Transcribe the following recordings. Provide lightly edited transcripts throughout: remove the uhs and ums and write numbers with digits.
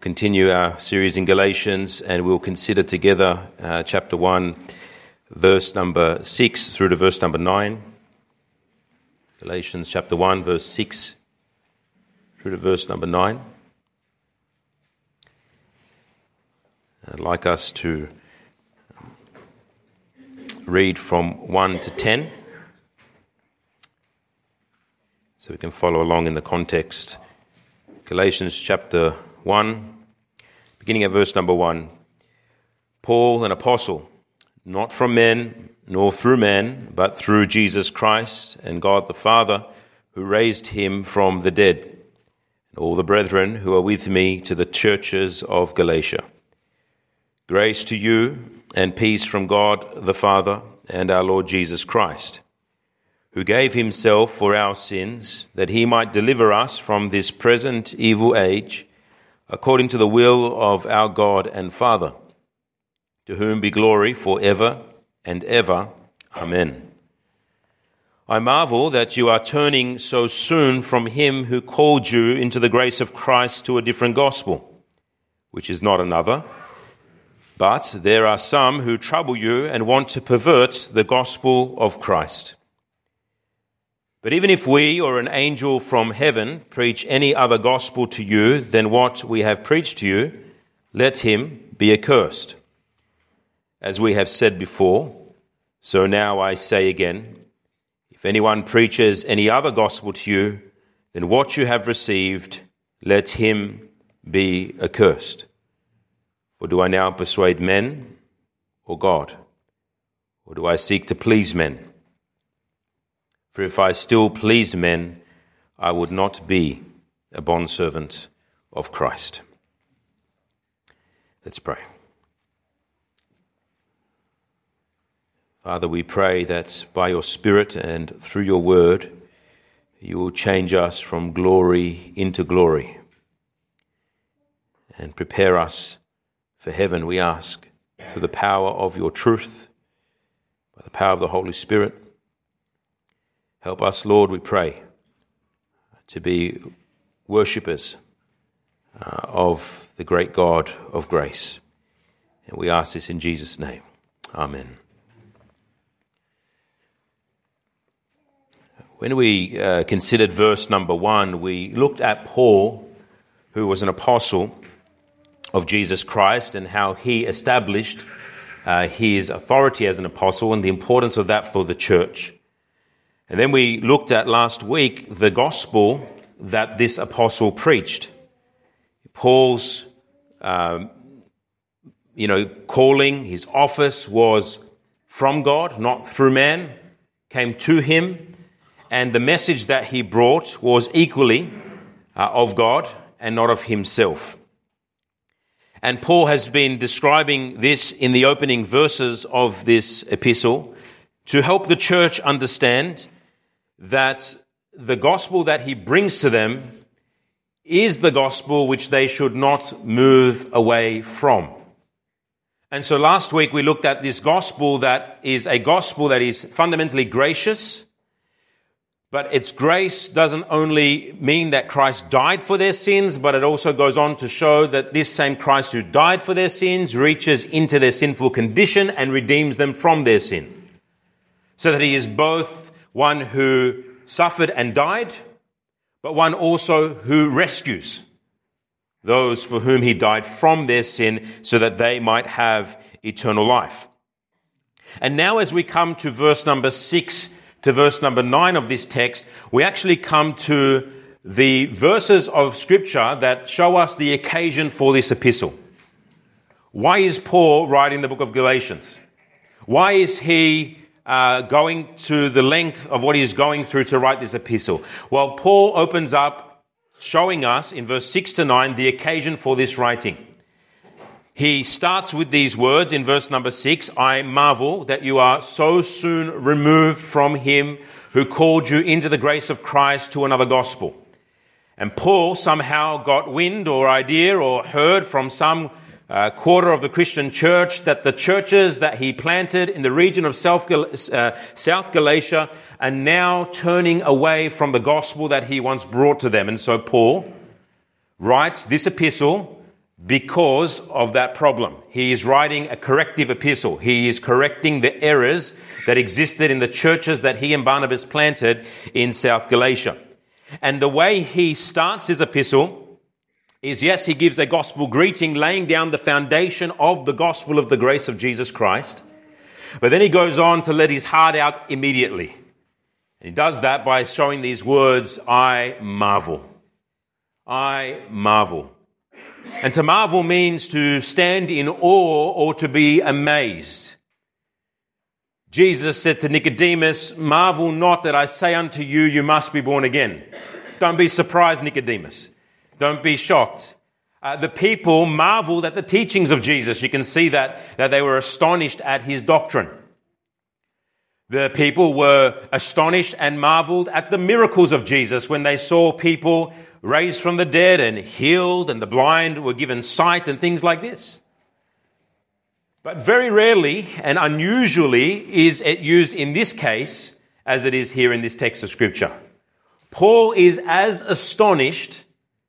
continue our series in Galatians, and we'll consider together chapter 1, verse number 6 through to verse number 9. Galatians chapter 1, verse 6 through to verse number 9. I'd like us to read from 1 to 10, so we can follow along in the context. Galatians chapter 1, beginning at verse number 1. Paul, an apostle, not from men, nor through man, but through Jesus Christ and God the Father, who raised him from the dead, and all the brethren who are with me, to the churches of Galatia. Grace to you and peace from God the Father and our Lord Jesus Christ, who gave himself for our sins, that he might deliver us from this present evil age, according to the will of our God and Father, to whom be glory forever and ever. Amen. I marvel that you are turning so soon from him who called you into the grace of Christ to a different gospel, which is not another. But there are some who trouble you and want to pervert the gospel of Christ. But even if we or an angel from heaven preach any other gospel to you than what we have preached to you, let him be accursed. As we have said before, so now I say again, if anyone preaches any other gospel to you than what you have received, let him be accursed. For do I now persuade men or God? Or do I seek to please men? For if I still pleased men, I would not be a bondservant of Christ. Let's pray. Father, we pray that by your Spirit and through your word, you will change us from glory into glory and prepare us for heaven, we ask, through the power of your truth, by the power of the Holy Spirit. Help us, Lord, we pray, to be worshippers of the great God of grace. And we ask this in Jesus' name. Amen. When we considered verse number 1, we looked at Paul, who was an apostle of Jesus Christ, and how he established his authority as an apostle and the importance of that for the church. And then we looked at last week the gospel that this apostle preached. Paul's, calling, his office was from God, not through man, came to him. And the message that he brought was equally of God and not of himself. And Paul has been describing this in the opening verses of this epistle to help the church understand that the gospel that he brings to them is the gospel which they should not move away from. And so last week we looked at this gospel that is a gospel that is fundamentally gracious. But its grace doesn't only mean that Christ died for their sins, but it also goes on to show that this same Christ who died for their sins reaches into their sinful condition and redeems them from their sin. So that he is both one who suffered and died, but one also who rescues those for whom he died from their sin so that they might have eternal life. And now as we come to verse number 6 to verse number 9 of this text, we actually come to the verses of Scripture that show us the occasion for this epistle. Why is Paul writing the book of Galatians? Why is he going to the length of what he's going through to write this epistle? Well, Paul opens up showing us in verse 6 to 9 the occasion for this writing. He starts with these words in verse number 6, I marvel that you are so soon removed from him who called you into the grace of Christ to another gospel. And Paul somehow got wind or idea or heard from some quarter of the Christian church that the churches that he planted in the region of South Galatia are now turning away from the gospel that he once brought to them. And so Paul writes this epistle because of that problem. He is writing a corrective epistle. He is correcting the errors that existed in the churches that he and Barnabas planted in South Galatia. And the way he starts his epistle is, yes, he gives a gospel greeting, laying down the foundation of the gospel of the grace of Jesus Christ. But then he goes on to let his heart out immediately. And he does that by showing these words, I marvel. I marvel. And to marvel means to stand in awe or to be amazed. Jesus said to Nicodemus, marvel not that I say unto you, you must be born again. Don't be surprised, Nicodemus. Don't be shocked. The people marveled at the teachings of Jesus. You can see that they were astonished at his doctrine. The people were astonished and marveled at the miracles of Jesus when they saw people raised from the dead and healed, and the blind were given sight and things like this. But very rarely and unusually is it used in this case as it is here in this text of Scripture. Paul is as astonished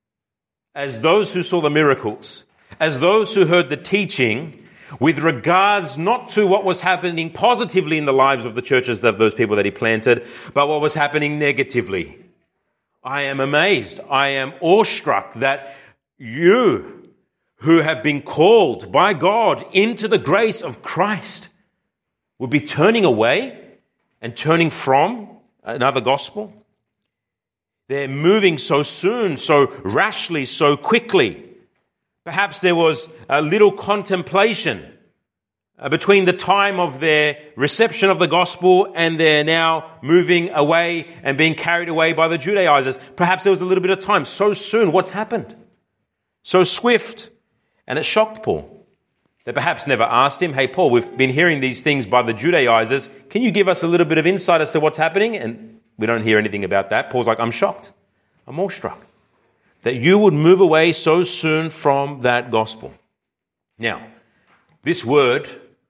as those who saw the miracles, as those who heard the teaching, with regards not to what was happening positively in the lives of the churches of those people that he planted, but what was happening negatively. I am amazed, I am awestruck that you who have been called by God into the grace of Christ would be turning away and turning from another gospel. They're moving so soon, so rashly, so quickly. Perhaps there was a little contemplation between the time of their reception of the gospel and they're now moving away and being carried away by the Judaizers. Perhaps there was a little bit of time. So soon, what's happened? So swift. And it shocked Paul. They perhaps never asked him, hey, Paul, we've been hearing these things by the Judaizers. Can you give us a little bit of insight as to what's happening? And we don't hear anything about that. Paul's like, I'm shocked. I'm awestruck that you would move away so soon from that gospel. Now, this word,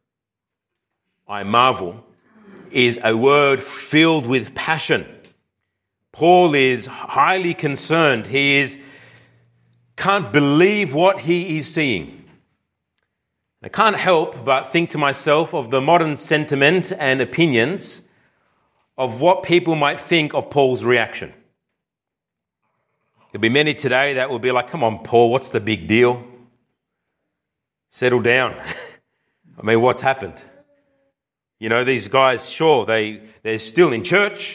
I marvel, is a word filled with passion. Paul is highly concerned. He can't believe what he is seeing. I can't help but think to myself of the modern sentiment and opinions of what people might think of Paul's reaction. There'll be many today that will be like, come on, Paul, what's the big deal? Settle down. I mean, what's happened? You know, these guys, sure, they're still in church.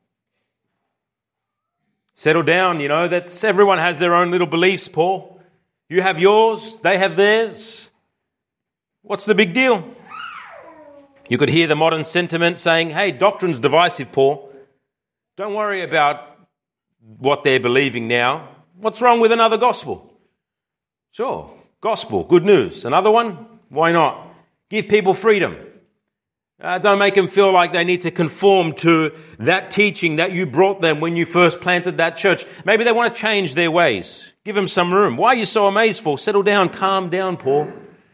Settle down, you know, everyone has their own little beliefs, Paul. You have yours, they have theirs. What's the big deal? You could hear the modern sentiment saying, hey, doctrine's divisive, Paul. Don't worry about what they're believing now. What's wrong with another gospel? Sure, gospel, good news. Another one? Why not? Give people freedom. Don't make them feel like they need to conform to that teaching that you brought them when you first planted that church. Maybe they want to change their ways. Give them some room. Why are you so amazed for? Settle down, calm down, Paul.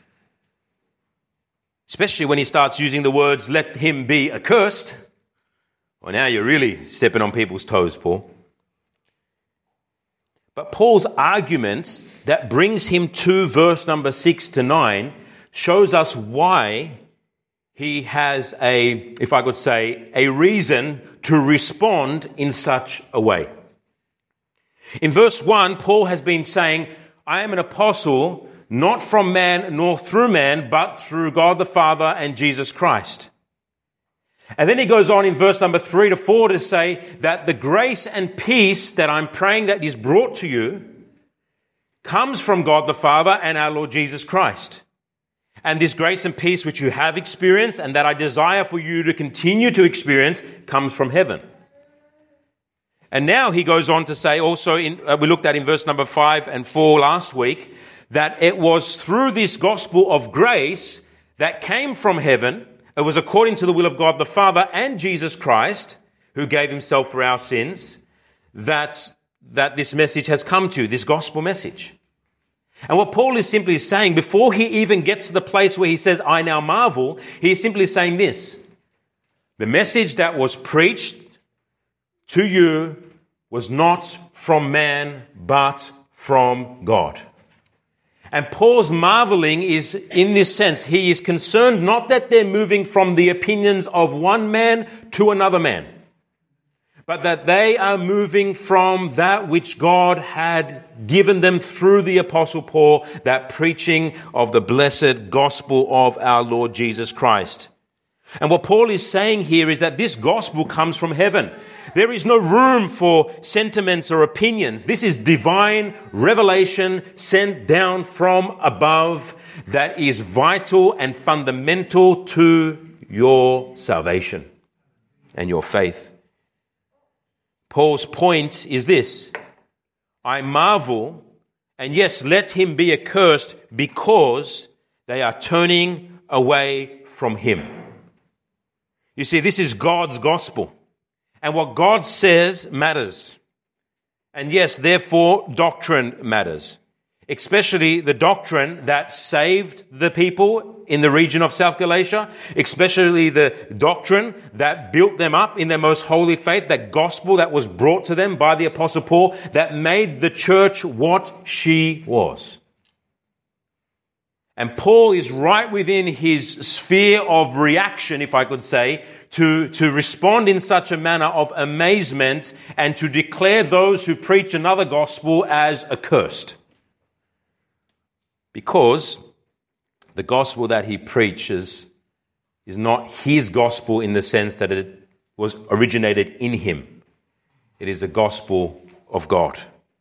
Especially when he starts using the words, let him be accursed. Well, now you're really stepping on people's toes, Paul. But Paul's argument that brings him to verse number 6 to 9 shows us why he has if I could say, a reason to respond in such a way. In verse 1, Paul has been saying, I am an apostle, not from man nor through man, but through God the Father and Jesus Christ. And then he goes on in verse number 3 to 4 to say that the grace and peace that I'm praying that is brought to you comes from God the Father and our Lord Jesus Christ. And this grace and peace which you have experienced and that I desire for you to continue to experience comes from heaven. And now he goes on to say also, we looked at in verse number 5 and 4 last week, that it was through this gospel of grace that came from heaven. It was according to the will of God the Father and Jesus Christ, who gave himself for our sins, that this message has come to, this gospel message. And what Paul is simply saying, before he even gets to the place where he says, I now marvel, he is simply saying this. The message that was preached to you was not from man, but from God. And Paul's marveling is in this sense. He is concerned not that they're moving from the opinions of one man to another man, but that they are moving from that which God had given them through the Apostle Paul, that preaching of the blessed gospel of our Lord Jesus Christ. And what Paul is saying here is that this gospel comes from heaven. There is no room for sentiments or opinions. This is divine revelation sent down from above that is vital and fundamental to your salvation and your faith. Paul's point is this: I marvel, and yes, let him be accursed, because they are turning away from him. You see, this is God's gospel. And what God says matters. And yes, therefore, doctrine matters. Especially the doctrine that saved the people in the region of South Galatia. Especially the doctrine that built them up in their most holy faith. That gospel that was brought to them by the Apostle Paul, that made the church what she was. And Paul is right within his sphere of reaction, if I could say, to respond in such a manner of amazement and to declare those who preach another gospel as accursed. Because the gospel that he preaches is not his gospel in the sense that it was originated in him. It is a gospel of God.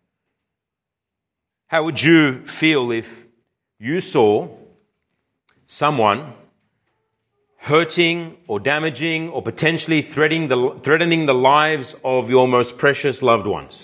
How would you feel if you saw someone hurting or damaging or potentially threatening the lives of your most precious loved ones?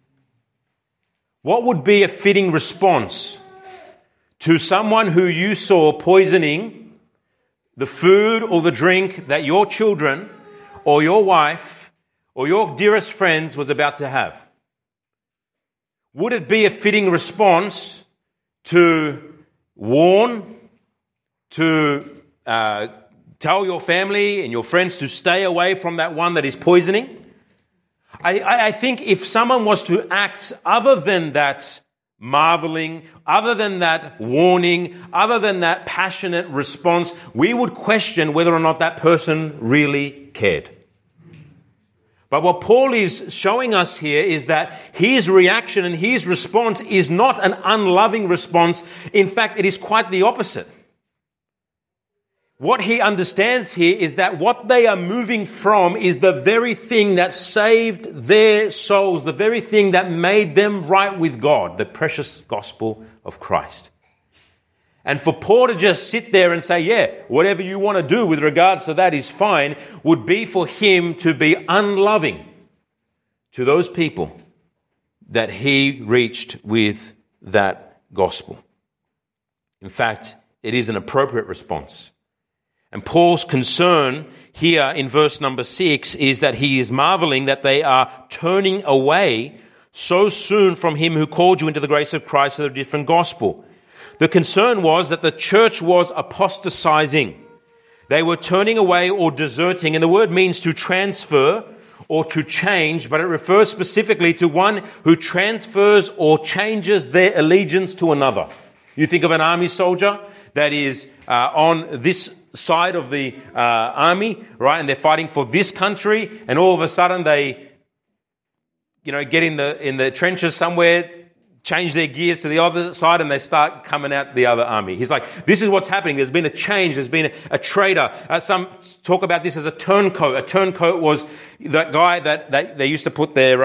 What would be a fitting response to someone who you saw poisoning the food or the drink that your children or your wife or your dearest friends was about to have? Would it be a fitting response to warn, to tell your family and your friends to stay away from that one that is poisoning? I think if someone was to act other than that marveling, other than that warning, other than that passionate response, we would question whether or not that person really cared. But what Paul is showing us here is that his reaction and his response is not an unloving response. In fact, it is quite the opposite. What he understands here is that what they are moving from is the very thing that saved their souls, the very thing that made them right with God, the precious gospel of Christ. And for Paul to just sit there and say, yeah, whatever you want to do with regards to that is fine, would be for him to be unloving to those people that he reached with that gospel. In fact, it is an appropriate response. And Paul's concern here in verse number 6 is that he is marveling that they are turning away so soon from him who called you into the grace of Christ to a different gospel. The concern was that the church was apostatizing. They were turning away or deserting, and the word means to transfer or to change, but it refers specifically to one who transfers or changes their allegiance to another. You think of an army soldier that is on this side of the army, right? And they're fighting for this country, and all of a sudden they, get in the trenches somewhere, change their gears to the other side, and they start coming out the other army. He's like, this is what's happening. There's been a change. There's been a traitor. Some talk about this as a turncoat. A turncoat was that guy that they used to put their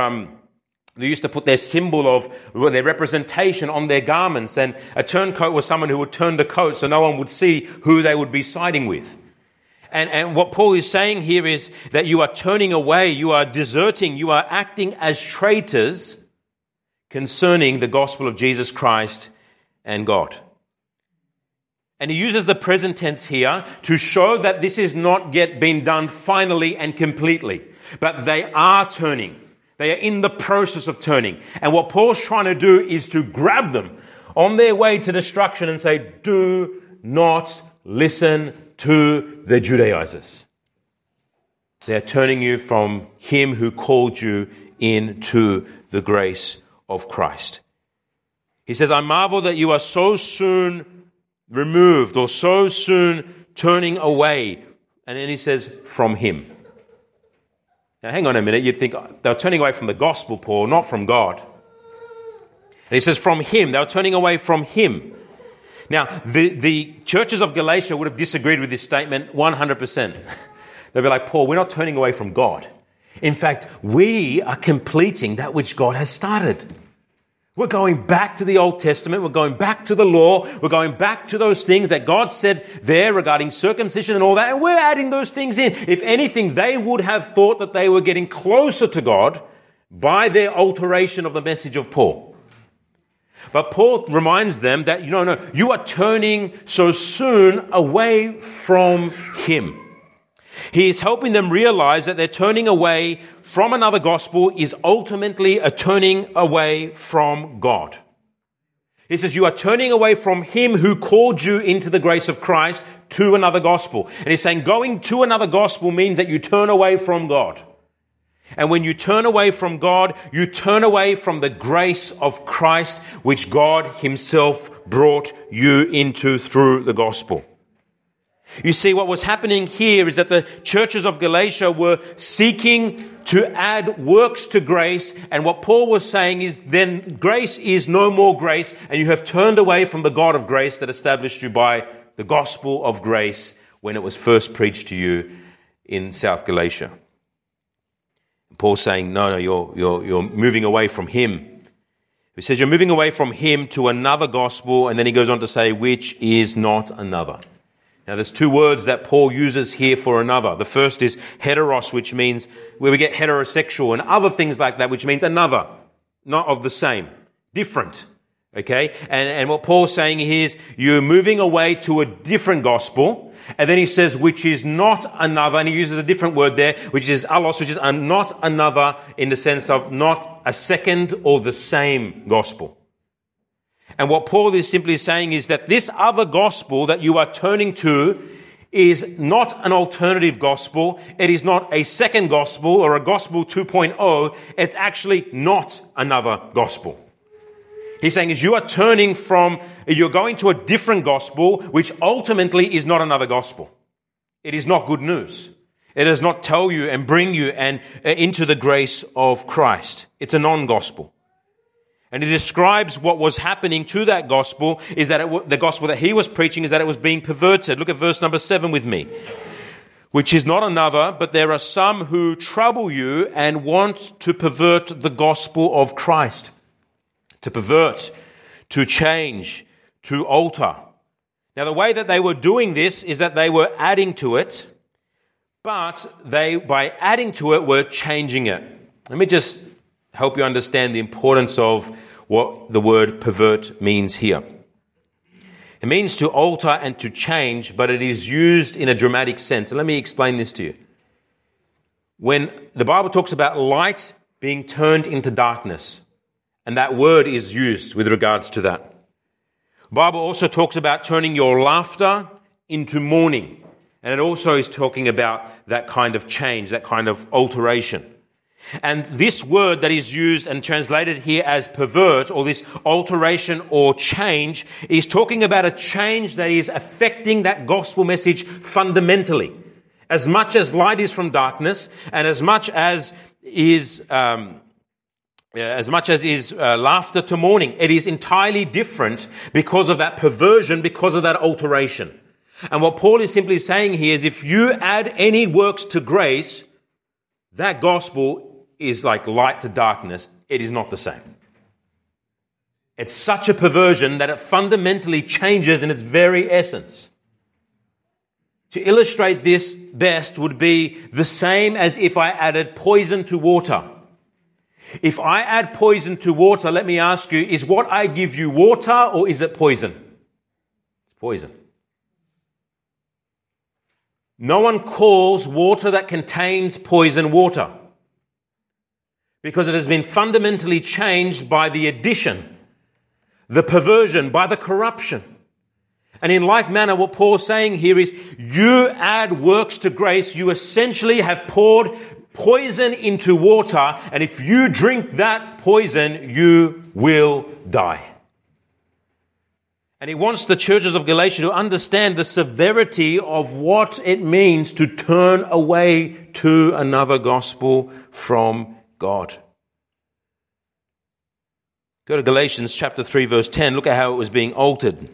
symbol of their representation on their garments. And a turncoat was someone who would turn the coat so no one would see who they would be siding with. And what Paul is saying here is that you are turning away, you are deserting, you are acting as traitors concerning the gospel of Jesus Christ and God. And he uses the present tense here to show that this is not yet been done finally and completely, but they are turning. They are in the process of turning. And what Paul's trying to do is to grab them on their way to destruction and say, do not listen to the Judaizers. They're turning you from him who called you into the grace of Christ. He says, I marvel that you are so soon removed or so soon turning away. And then he says, from him. Now, hang on a minute. You'd think they're turning away from the gospel, Paul, not from God. And he says, from him. They were turning away from him. Now, the churches of Galatia would have disagreed with this statement 100%. They'd be like, Paul, we're not turning away from God. In fact, we are completing that which God has started. We're going back to the Old Testament. We're going back to the law. We're going back to those things that God said there regarding circumcision and all that. And we're adding those things in. If anything, they would have thought that they were getting closer to God by their alteration of the message of Paul. But Paul reminds them that, no, you are turning so soon away from him. He is helping them realize that their turning away from another gospel is ultimately a turning away from God. He says, you are turning away from him who called you into the grace of Christ to another gospel. And he's saying going to another gospel means that you turn away from God. And when you turn away from God, you turn away from the grace of Christ, which God himself brought you into through the gospel. You see, what was happening here is that the churches of Galatia were seeking to add works to grace. And what Paul was saying is then grace is no more grace. And you have turned away from the God of grace that established you by the gospel of grace when it was first preached to you in South Galatia. Paul's saying, no, you're moving away from him. He says you're moving away from him to another gospel. And then he goes on to say, which is not another. Now, there's two words that Paul uses here for another. The first is heteros, which means where we get heterosexual and other things like that, which means another, not of the same, different. Okay? And what Paul's saying here is you're moving away to a different gospel. And then he says, which is not another, and he uses a different word there, which is allos, which is not another in the sense of not a second or the same gospel. And what Paul is simply saying is that this other gospel that you are turning to is not an alternative gospel. It is not a second gospel or a gospel 2.0. It's actually not another gospel. He's saying is you're going to a different gospel, which ultimately is not another gospel. It is not good news. It does not tell you and bring you into the grace of Christ. It's a non-gospel. And he describes what was happening to that gospel is that the gospel that he was preaching is that it was being perverted. Look at verse number 7 with me. Which is not another, but there are some who trouble you and want to pervert the gospel of Christ. To pervert, to change, to alter. Now the way that they were doing this is that they were adding to it, but by adding to it, were changing it. Let me just help you understand the importance of what the word pervert means here. It means to alter and to change, but it is used in a dramatic sense. And let me explain this to you. When the Bible talks about light being turned into darkness, and that word is used with regards to that. The Bible also talks about turning your laughter into mourning. And it also is talking about that kind of change, that kind of alteration. And this word that is used and translated here as pervert, or this alteration or change, is talking about a change that is affecting that gospel message fundamentally. As much as light is from darkness, and as much as is laughter to mourning, it is entirely different because of that perversion, because of that alteration. And what Paul is simply saying here is if you add any works to grace, that gospel is like light to darkness. It is not the same. It's such a perversion that it fundamentally changes in its very essence. To illustrate this best would be the same as if I added poison to water. If I add poison to water, let me ask you, is what I give you water or is it poison? It's poison. No one calls water that contains poison water because it has been fundamentally changed by the addition, the perversion, by the corruption. And in like manner, what Paul's saying here is you add works to grace, you essentially have poured poison into water, and if you drink that poison, you will die. And he wants the churches of Galatia to understand the severity of what it means to turn away to another gospel from God. Go to Galatians chapter 3, verse 10. Look at how it was being altered.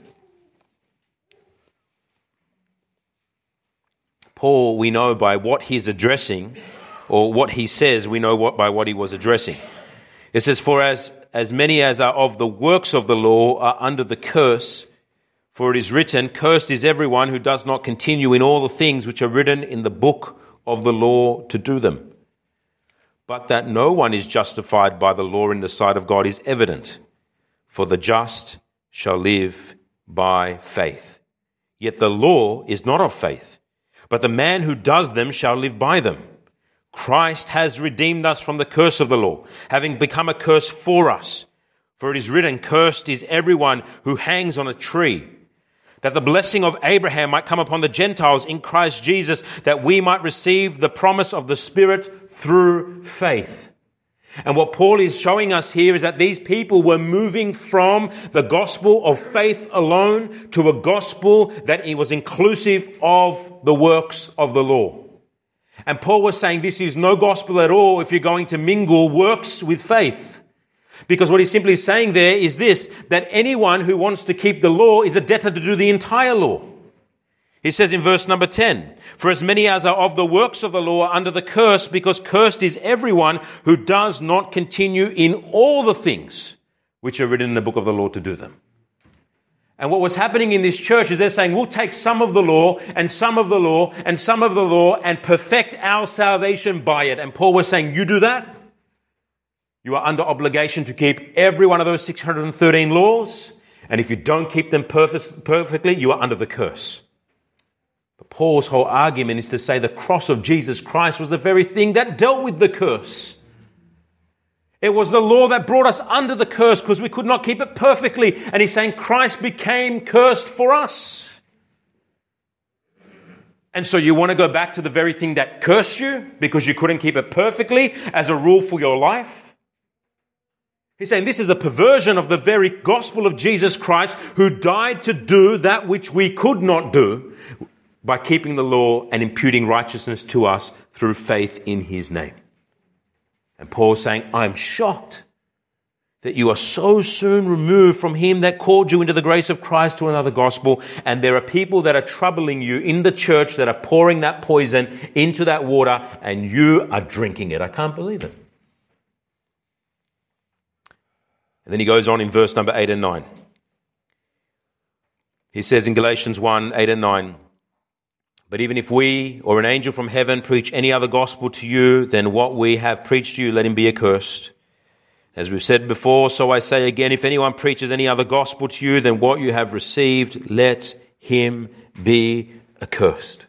Paul, we know by what he's addressing, or what he says, we know by what he was addressing. It says, for as many as are of the works of the law are under the curse, for it is written, cursed is everyone who does not continue in all the things which are written in the book of the law to do them. But that no one is justified by the law in the sight of God is evident, for the just shall live by faith. Yet the law is not of faith, but the man who does them shall live by them. Christ has redeemed us from the curse of the law, having become a curse for us. For it is written, cursed is everyone who hangs on a tree, that the blessing of Abraham might come upon the Gentiles in Christ Jesus, that we might receive the promise of the Spirit through faith. And what Paul is showing us here is that these people were moving from the gospel of faith alone to a gospel that it was inclusive of the works of the law. And Paul was saying this is no gospel at all if you're going to mingle works with faith. Because what he's simply saying there is this, that anyone who wants to keep the law is a debtor to do the entire law. He says in verse number 10, for as many as are of the works of the law are under the curse, because cursed is everyone who does not continue in all the things which are written in the book of the law to do them. And what was happening in this church is they're saying, we'll take some of the law and some of the law and some of the law and perfect our salvation by it. And Paul was saying, you do that? You are under obligation to keep every one of those 613 laws. And if you don't keep them perfectly, you are under the curse. But Paul's whole argument is to say the cross of Jesus Christ was the very thing that dealt with the curse. It was the law that brought us under the curse because we could not keep it perfectly. And he's saying Christ became cursed for us. And so you want to go back to the very thing that cursed you because you couldn't keep it perfectly as a rule for your life? He's saying this is a perversion of the very gospel of Jesus Christ, who died to do that which we could not do by keeping the law and imputing righteousness to us through faith in his name. And Paul's saying, I'm shocked that you are so soon removed from him that called you into the grace of Christ to another gospel. And there are people that are troubling you in the church that are pouring that poison into that water and you are drinking it. I can't believe it. And then he goes on in verse number 8 and 9. He says in Galatians 1, 8 and 9, but even if we or an angel from heaven preach any other gospel to you than what we have preached to you, let him be accursed. As we've said before, so I say again, if anyone preaches any other gospel to you than what you have received, let him be accursed.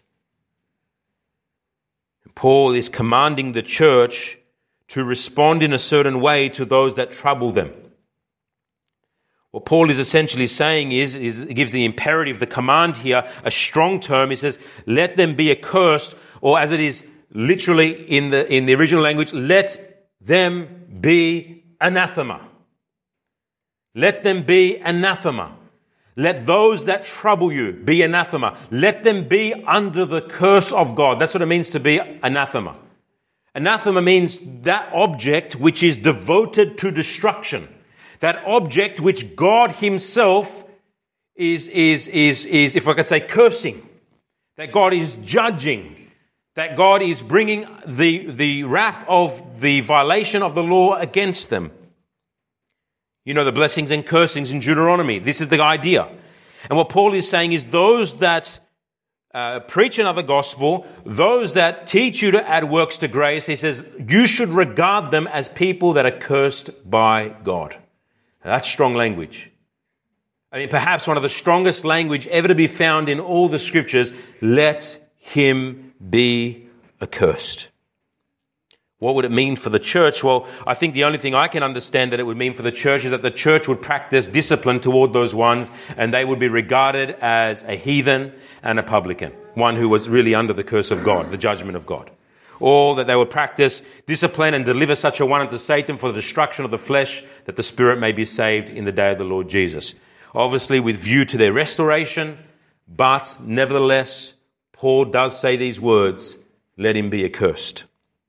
Paul is commanding the church to respond in a certain way to those that trouble them. What Paul is essentially saying is he gives the imperative, the command here, a strong term. He says, let them be accursed, or as it is literally in the original language, let them be anathema. Let them be anathema. Let those that trouble you be anathema. Let them be under the curse of God. That's what it means to be anathema. Anathema means that object which is devoted to destruction. That object which God himself is, if I could say, cursing. That God is judging. That God is bringing the wrath of the violation of the law against them. You know the blessings and cursings in Deuteronomy. This is the idea. And what Paul is saying is those that preach another gospel, those that teach you to add works to grace, he says, you should regard them as people that are cursed by God. Now, that's strong language. I mean, perhaps one of the strongest language ever to be found in all the scriptures. Let him be accursed. What would it mean for the church? Well, I think the only thing I can understand that it would mean for the church is that the church would practice discipline toward those ones, and they would be regarded as a heathen and a publican, one who was really under the curse of God, the judgment of God. Or that they would practice discipline and deliver such a one unto Satan for the destruction of the flesh, that the spirit may be saved in the day of the Lord Jesus. obviously with view to their restoration, but nevertheless, Paul does say these words, let him be accursed.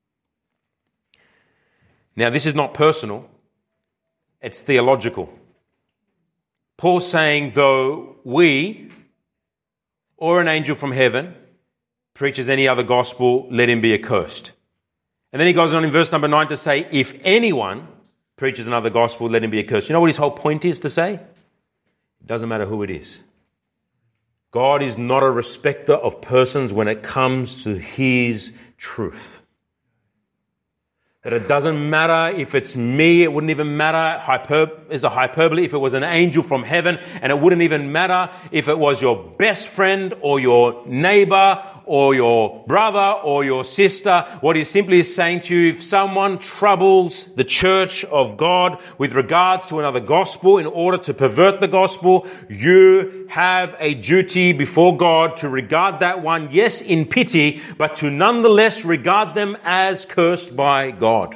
Now, this is not personal, it's theological. Paul's saying, though we or an angel from heaven preaches any other gospel, let him be accursed. And then he goes on in verse number 9 to say, if anyone preaches another gospel, let him be accursed. You know what his whole point is to say? It doesn't matter who it is. God is not a respecter of persons when it comes to his truth. That it doesn't matter if it's me, it wouldn't even matter, is a hyperbole, if it was an angel from heaven, and it wouldn't even matter if it was your best friend or your neighbor or your brother or your sister. What he simply is saying to you, if someone troubles the church of God with regards to another gospel in order to pervert the gospel, you have a duty before God to regard that one, yes, in pity, but to nonetheless regard them as cursed by God.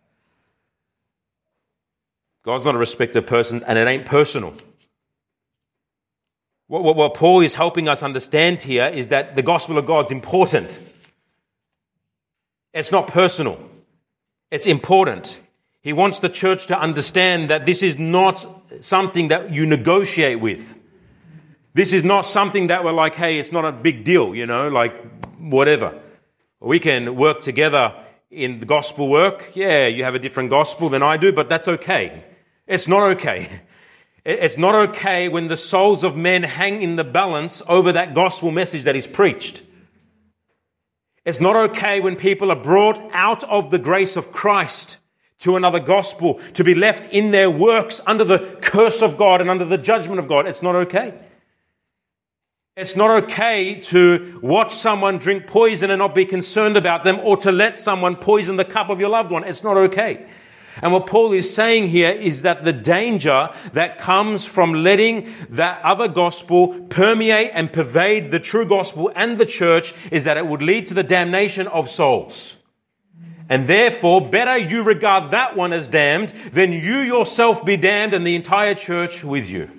God's not a respecter of persons, and it ain't personal. What Paul is helping us understand here is that the gospel of God's important. It's not personal. It's important. He wants the church to understand that this is not something that you negotiate with. This is not something that we're like, hey, it's not a big deal, like whatever. We can work together in the gospel work. Yeah, you have a different gospel than I do, but that's okay. It's not okay. It's not okay when the souls of men hang in the balance over that gospel message that is preached. It's not okay when people are brought out of the grace of Christ to another gospel to be left in their works under the curse of God and under the judgment of God. It's not okay. It's not okay to watch someone drink poison and not be concerned about them, or to let someone poison the cup of your loved one. It's not okay. And what Paul is saying here is that the danger that comes from letting that other gospel permeate and pervade the true gospel and the church is that it would lead to the damnation of souls. And therefore, better you regard that one as damned than you yourself be damned and the entire church with you.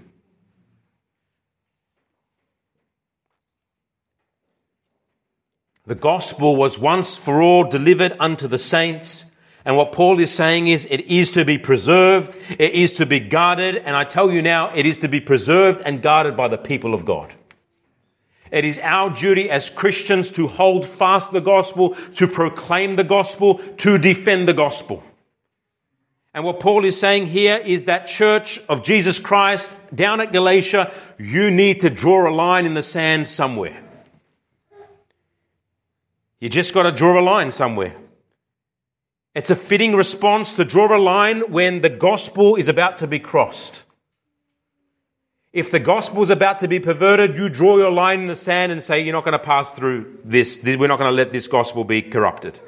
The gospel was once for all delivered unto the saints. And what Paul is saying is it is to be preserved, it is to be guarded, and I tell you now, it is to be preserved and guarded by the people of God. It is our duty as Christians to hold fast the gospel, to proclaim the gospel, to defend the gospel. And what Paul is saying here is that church of Jesus Christ down at Galatia, you need to draw a line in the sand somewhere. You just got to draw a line somewhere. It's a fitting response to draw a line when the gospel is about to be crossed. If the gospel is about to be perverted, you draw your line in the sand and say, you're not going to pass through this. We're not going to let this gospel be corrupted.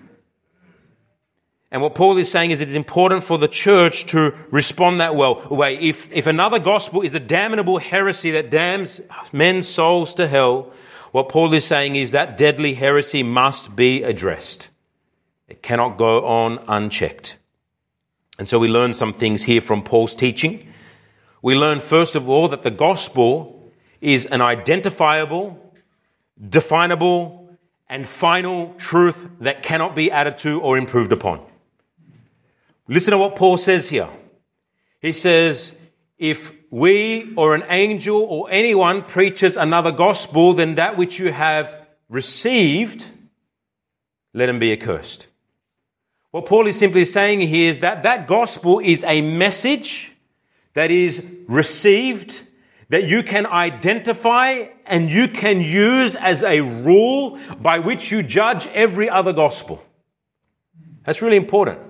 And what Paul is saying is it is important for the church to respond that way. If another gospel is a damnable heresy that damns men's souls to hell, what Paul is saying is that deadly heresy must be addressed. It cannot go on unchecked. And so we learn some things here from Paul's teaching. We learn, first of all, that the gospel is an identifiable, definable, and final truth that cannot be added to or improved upon. Listen to what Paul says here. He says, if we or an angel or anyone preaches another gospel than that which you have received, let him be accursed. What Paul is simply saying here is that that gospel is a message that is received, that you can identify and you can use as a rule by which you judge every other gospel. That's really important.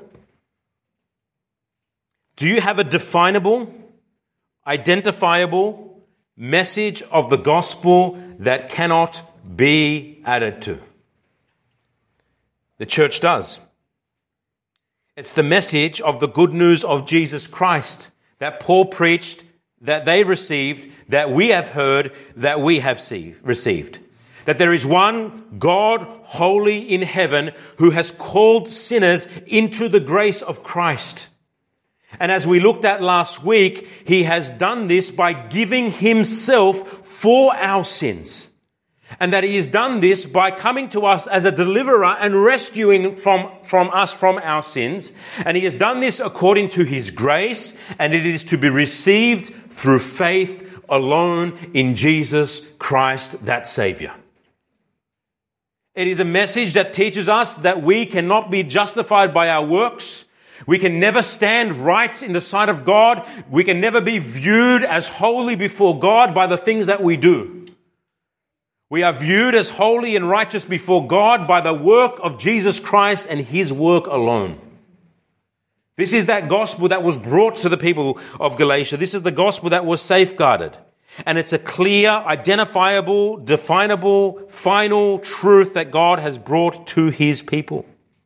Do you have a definable, identifiable message of the gospel that cannot be added to? The church does. It's the message of the good news of Jesus Christ that Paul preached, that they received, that we have heard, that we have received. That there is one God holy in heaven who has called sinners into the grace of Christ. And as we looked at last week, he has done this by giving himself for our sins. And that he has done this by coming to us as a deliverer and rescuing from us from our sins. And he has done this according to his grace, and it is to be received through faith alone in Jesus Christ, that Savior. It is a message that teaches us that we cannot be justified by our works. We can never stand right in the sight of God. We can never be viewed as holy before God by the things that we do. We are viewed as holy and righteous before God by the work of Jesus Christ and his work alone. This is that gospel that was brought to the people of Galatia. This is the gospel that was safeguarded. And it's a clear, identifiable, definable, final truth that God has brought to his people.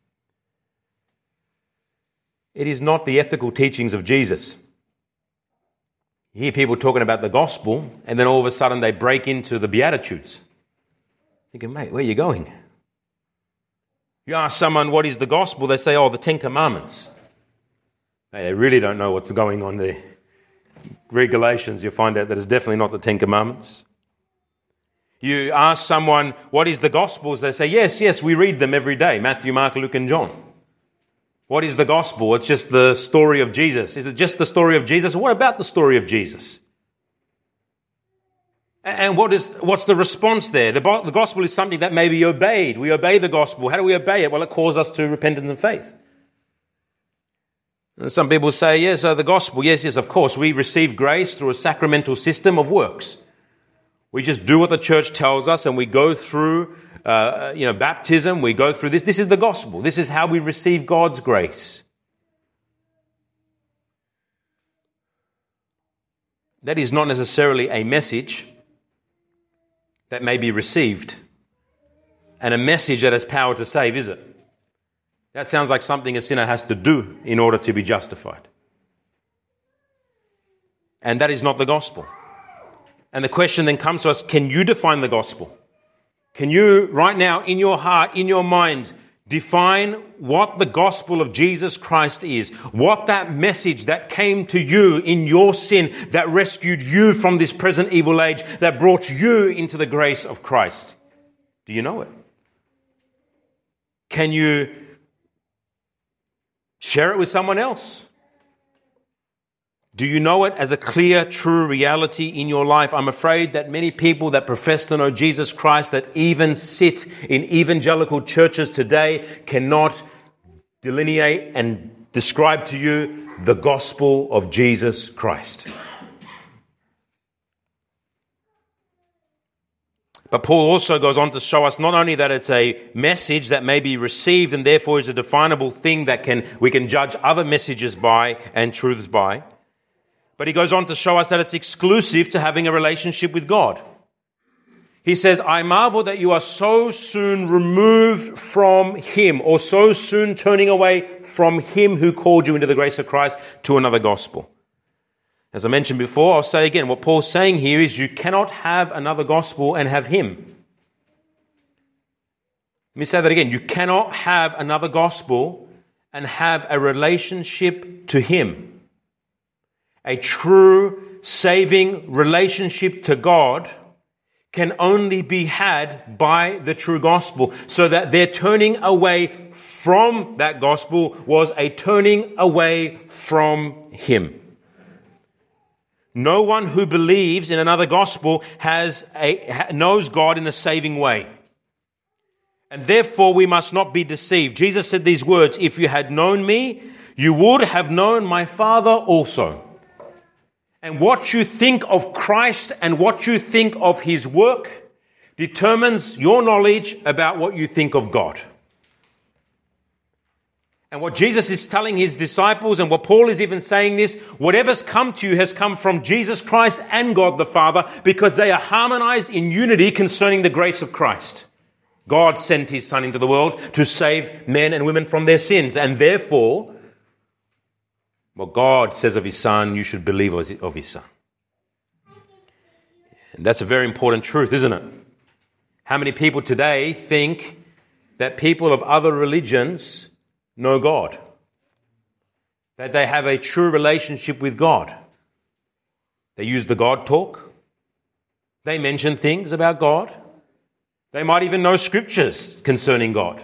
It is not the ethical teachings of Jesus. You hear people talking about the gospel, and then all of a sudden they break into the Beatitudes. Thinking, mate, where are you going? You ask someone, what is the gospel? They say, the 10 Commandments. They really don't know what's going on there. Read Galatians, you'll find out that it's definitely not the 10 Commandments. You ask someone, what is the Gospels? They say, yes, we read them every day. Matthew, Mark, Luke, and John. What is the gospel? It's just the story of Jesus. Is it just the story of Jesus? What about the story of Jesus? And what's the response there? The gospel is something that may be obeyed. We obey the gospel. How do we obey it? Well, it calls us to repentance and faith. And some people say, yes, the gospel, yes, of course. We receive grace through a sacramental system of works. We just do what the church tells us, and we go through baptism. We go through this. This is the gospel. This is how we receive God's grace. That is not necessarily a message that may be received and a message that has power to save, is it? That sounds like something a sinner has to do in order to be justified. And that is not the gospel. And the question then comes to us, can you define the gospel? Can you, right now, in your heart, in your mind, define what the gospel of Jesus Christ is? What that message that came to you in your sin, that rescued you from this present evil age, that brought you into the grace of Christ? Do you know it? Can you share it with someone else? Do you know it as a clear, true reality in your life? I'm afraid that many people that profess to know Jesus Christ, that even sit in evangelical churches today, cannot delineate and describe to you the gospel of Jesus Christ. But Paul also goes on to show us not only that it's a message that may be received and therefore is a definable thing that we can judge other messages by and truths by, but he goes on to show us that it's exclusive to having a relationship with God. He says, I marvel that you are so soon removed from him, or so soon turning away from him who called you into the grace of Christ to another gospel. As I mentioned before, I'll say again, what Paul's saying here is you cannot have another gospel and have him. Let me say that again. You cannot have another gospel and have a relationship to him. A true saving relationship to God can only be had by the true gospel, so that their turning away from that gospel was a turning away from him. No one who believes in another gospel knows God in a saving way. And therefore we must not be deceived. Jesus said these words, if you had known me, you would have known my Father also. And what you think of Christ and what you think of his work determines your knowledge about what you think of God. And what Jesus is telling his disciples, and what Paul is even saying this, whatever's come to you has come from Jesus Christ and God the Father, because they are harmonized in unity concerning the grace of Christ. God sent his Son into the world to save men and women from their sins, and therefore what God says of his Son, you should believe of his Son. And that's a very important truth, isn't it? How many people today think that people of other religions know God? that they have a true relationship with God. They use the God talk. They mention things about God. They might even know scriptures concerning God.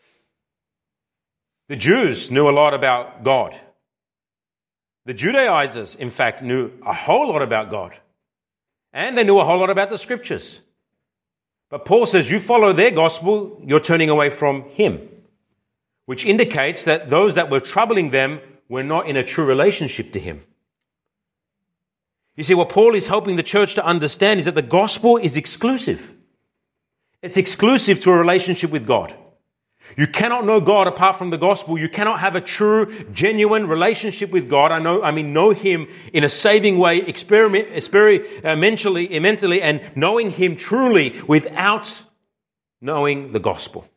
The Jews knew a lot about God. The Judaizers, in fact, knew a whole lot about God. And they knew a whole lot about the scriptures. But Paul says, you follow their gospel, you're turning away from him. Which indicates that those that were troubling them were not in a true relationship to him. You see, what Paul is helping the church to understand is that the gospel is exclusive. It's exclusive to a relationship with God. You cannot know God apart from the gospel. You cannot have a true, genuine relationship with God. Know him in a saving way, mentally, and knowing him truly without knowing the gospel.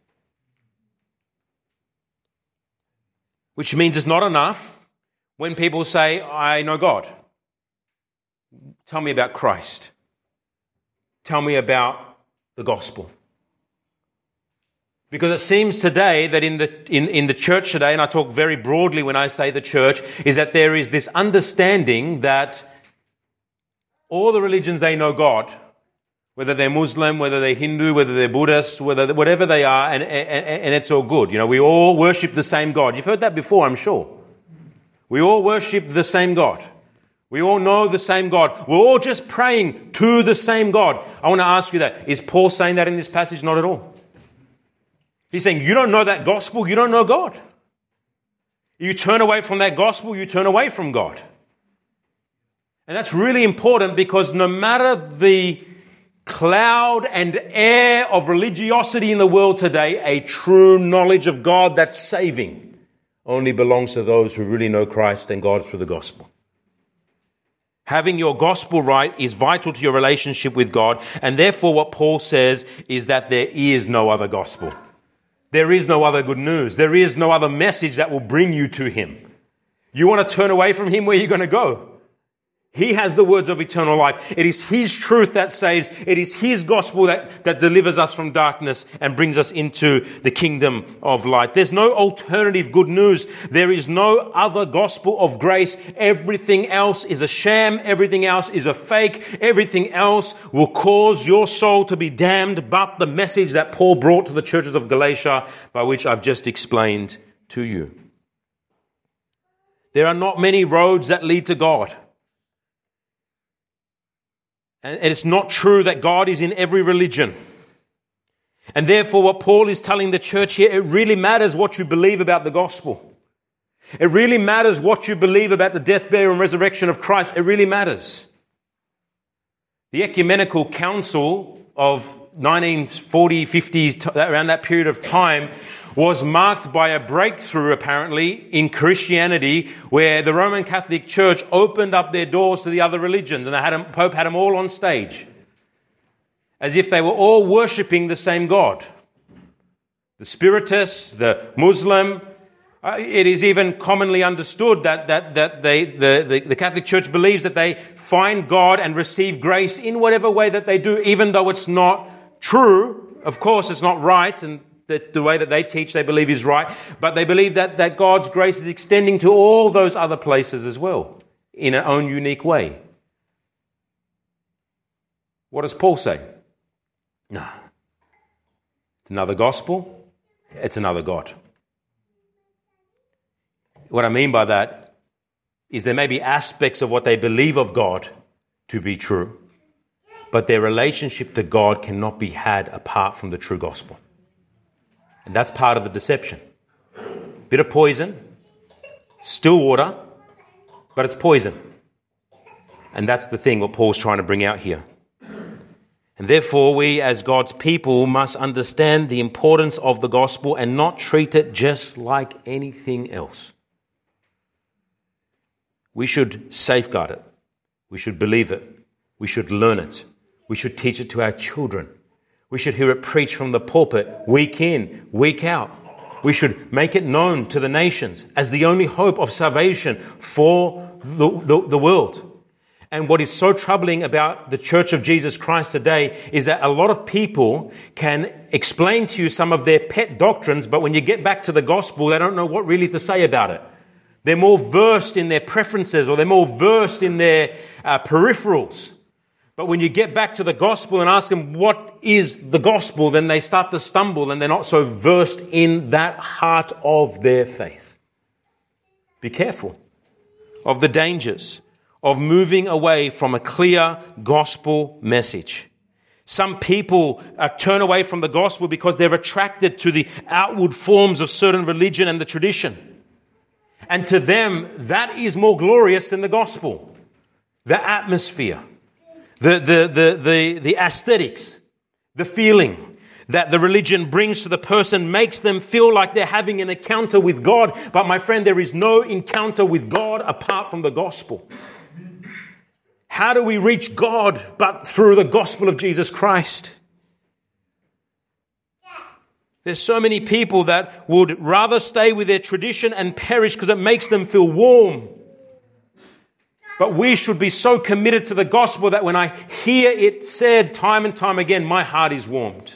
Which means it's not enough when people say, I know God. Tell me about Christ. Tell me about the gospel. Because it seems today that in the church today, and I talk very broadly when I say the church, is that there is this understanding that all the religions, they know God, whether they're Muslim, whether they're Hindu, whether they're Buddhist, whatever they are, and it's all good. You know, we all worship the same God. You've heard that before, I'm sure. We all worship the same God. We all know the same God. We're all just praying to the same God. I want to ask you that. Is Paul saying that in this passage? Not at all. He's saying, you don't know that gospel, you don't know God. You turn away from that gospel, you turn away from God. And that's really important because no matter the cloud and air of religiosity in the world today, a true knowledge of God that's saving only belongs to those who really know Christ and God through the gospel. Having your gospel right is vital to your relationship with God. And therefore what Paul says is that there is no other gospel. There is no other good news. There is no other message that will bring you to him. You want to turn away from him, where are you going to go? He has the words of eternal life. It is his truth that saves. It is his gospel that delivers us from darkness and brings us into the kingdom of light. There's no alternative good news. There is no other gospel of grace. Everything else is a sham. Everything else is a fake. Everything else will cause your soul to be damned, but the message that Paul brought to the churches of Galatia, by which I've just explained to you. There are not many roads that lead to God. And it's not true that God is in every religion. And therefore what Paul is telling the church here, it really matters what you believe about the gospel. It really matters what you believe about the death, burial, and resurrection of Christ. It really matters. The Ecumenical Council of 1940s, 50s, around that period of time, was marked by a breakthrough, apparently, in Christianity, where the Roman Catholic Church opened up their doors to the other religions, and the Pope had them all on stage, as if they were all worshipping the same God. The Spiritists, the Muslim. It is even commonly understood that the Catholic Church believes that they find God and receive grace in whatever way that they do, even though it's not true. Of course, it's not right, and the way that they teach, they believe is right. But they believe that God's grace is extending to all those other places as well, in our own unique way. What does Paul say? No. It's another gospel. It's another God. What I mean by that is there may be aspects of what they believe of God to be true, but their relationship to God cannot be had apart from the true gospel. And that's part of the deception. Bit of poison, still water, but it's poison. And that's the thing what Paul's trying to bring out here. And therefore, we as God's people must understand the importance of the gospel and not treat it just like anything else. We should safeguard it. We should believe it. We should learn it. We should teach it to our children. We should hear it preached from the pulpit, week in, week out. We should make it known to the nations as the only hope of salvation for the world. And what is so troubling about the Church of Jesus Christ today is that a lot of people can explain to you some of their pet doctrines, but when you get back to the gospel, they don't know what really to say about it. They're more versed in their preferences, or they're more versed in their peripherals. But when you get back to the gospel and ask them, what is the gospel? Then they start to stumble and they're not so versed in that heart of their faith. Be careful of the dangers of moving away from a clear gospel message. Some people turn away from the gospel because they're attracted to the outward forms of certain religion and the tradition. And to them, that is more glorious than the gospel. The atmosphere, the aesthetics, the feeling that the religion brings to the person makes them feel like they're having an encounter with God. But my friend, there is no encounter with God apart from the gospel. How do we reach God but through the gospel of Jesus Christ? There's so many people that would rather stay with their tradition and perish because it makes them feel warm. But we should be so committed to the gospel that when I hear it said time and time again, my heart is warmed.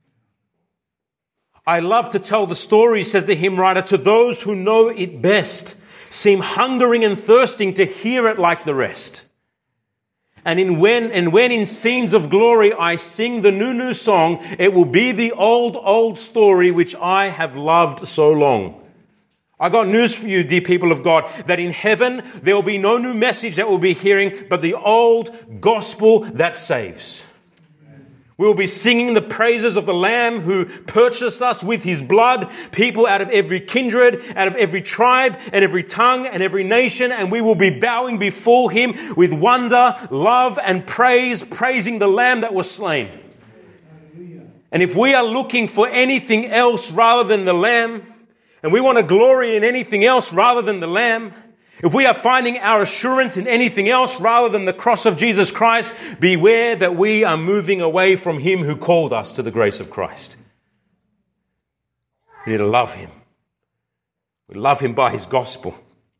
I love to tell the story, says the hymn writer, to those who know it best, seem hungering and thirsting to hear it like the rest. And when in scenes of glory I sing the new song, it will be the old story which I have loved so long. I got news for you, dear people of God, that in heaven there will be no new message that we'll be hearing, but the old gospel that saves. We will be singing the praises of the Lamb who purchased us with his blood, people out of every kindred, out of every tribe and every tongue and every nation, and we will be bowing before him with wonder, love and praise, praising the Lamb that was slain. And if we are looking for anything else rather than the Lamb, and we want to glory in anything else rather than the Lamb, if we are finding our assurance in anything else rather than the cross of Jesus Christ, beware that we are moving away from him who called us to the grace of Christ. We need to love him. We love him by his gospel.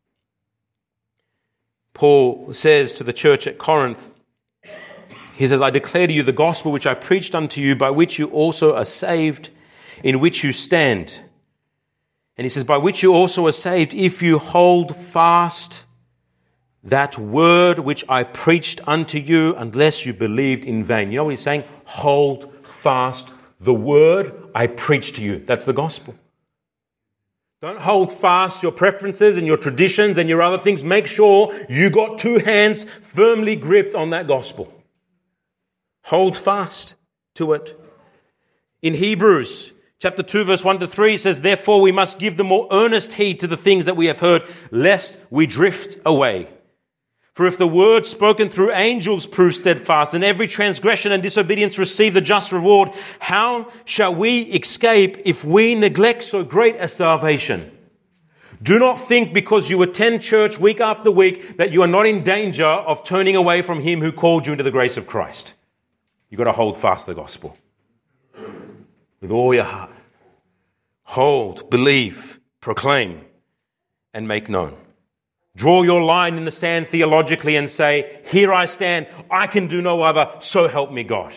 Paul says to the church at Corinth, he says, I declare to you the gospel which I preached unto you, by which you also are saved, in which you stand. And he says, by which you also are saved, if you hold fast that word which I preached unto you, unless you believed in vain. You know what he's saying? Hold fast the word I preached to you. That's the gospel. Don't hold fast your preferences and your traditions and your other things. Make sure you got two hands firmly gripped on that gospel. Hold fast to it. In Hebrews Chapter 2, verse 1 to 3 says, therefore we must give the more earnest heed to the things that we have heard, lest we drift away. For if the word spoken through angels proves steadfast, and every transgression and disobedience receive the just reward, how shall we escape if we neglect so great a salvation? Do not think because you attend church week after week that you are not in danger of turning away from him who called you into the grace of Christ. You've got to hold fast the gospel. With all your heart. Hold, believe, proclaim, and make known. Draw your line in the sand theologically and say, here I stand, I can do no other, so help me God.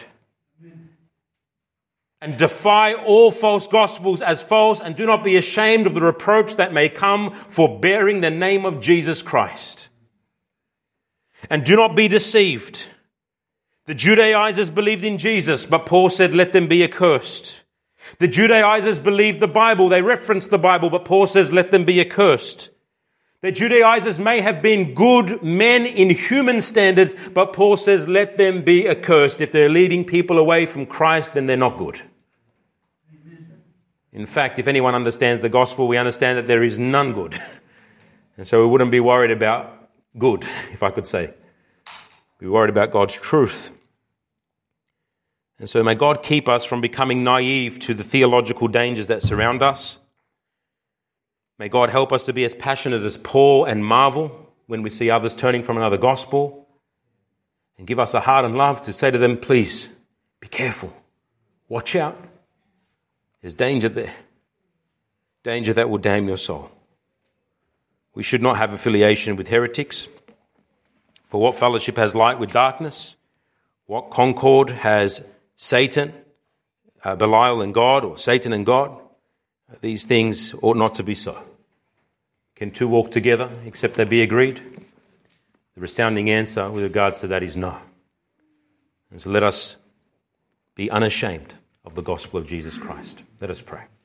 And defy all false gospels as false, and do not be ashamed of the reproach that may come for bearing the name of Jesus Christ. And do not be deceived. The Judaizers believed in Jesus, but Paul said, let them be accursed. The Judaizers believed the Bible. They referenced the Bible, but Paul says, let them be accursed. The Judaizers may have been good men in human standards, but Paul says, let them be accursed. If they're leading people away from Christ, then they're not good. In fact, if anyone understands the gospel, we understand that there is none good. And so we wouldn't be worried about good, if I could say. We're worried about God's truth. And so may God keep us from becoming naive to the theological dangers that surround us. May God help us to be as passionate as Paul and marvel when we see others turning from another gospel. And give us a heart and love to say to them, please, be careful. Watch out. There's danger there. Danger that will damn your soul. We should not have affiliation with heretics. For what fellowship has light with darkness? What concord has Satan, Belial and God, or Satan and God? These things ought not to be so. Can two walk together except they be agreed? The resounding answer with regards to that is no. And so let us be unashamed of the gospel of Jesus Christ. Let us pray.